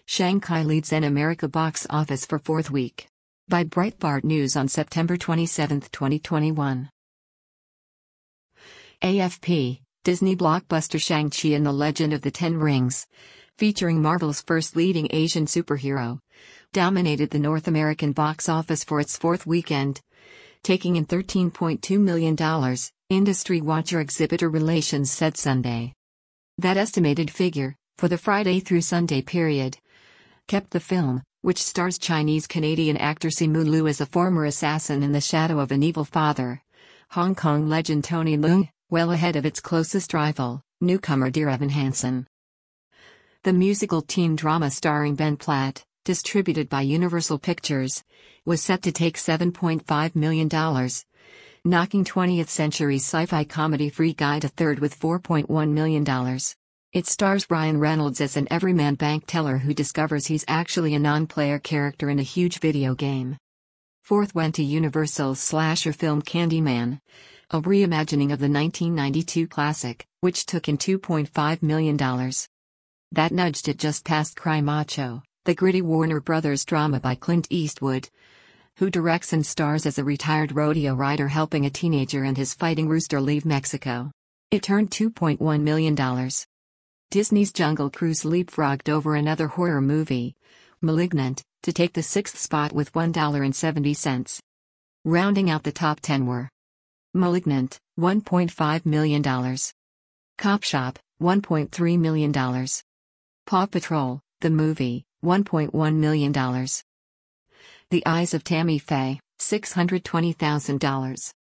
Shanghai leads in America box office for fourth week. By Breitbart News on September 27, 2021. AFP, Disney blockbuster Shang-Chi and the Legend of the Ten Rings, featuring Marvel's first leading Asian superhero, dominated the North American box office for its fourth weekend, taking in $13.2 million, Industry Watcher Exhibitor Relations said Sunday. That estimated figure, for the Friday through Sunday period, kept the film, which stars Chinese-Canadian actor Simu Liu as a former assassin in the shadow of an evil father, Hong Kong legend Tony Leung, well ahead of its closest rival, newcomer Dear Evan Hansen. The musical teen drama starring Ben Platt, distributed by Universal Pictures, was set to take $7.5 million, knocking 20th century sci-fi comedy Free Guy to third with $4.1 million. It stars Ryan Reynolds as an everyman bank teller who discovers he's actually a non-player character in a huge video game. Fourth went to Universal's slasher film Candyman, a reimagining of the 1992 classic, which took in $2.5 million. That nudged it just past Cry Macho, the gritty Warner Brothers drama by Clint Eastwood, who directs and stars as a retired rodeo rider helping a teenager and his fighting rooster leave Mexico. It turned $2.1 million. Disney's Jungle Cruise leapfrogged over another horror movie, *Malignant*, to take the sixth spot with $1.70. Rounding out the top 10 were *Malignant*, $1.5 million. *Cop Shop*, $1.3 million. *Paw Patrol*, the movie, $1.1 million. *The Eyes of Tammy Faye*, $620,000.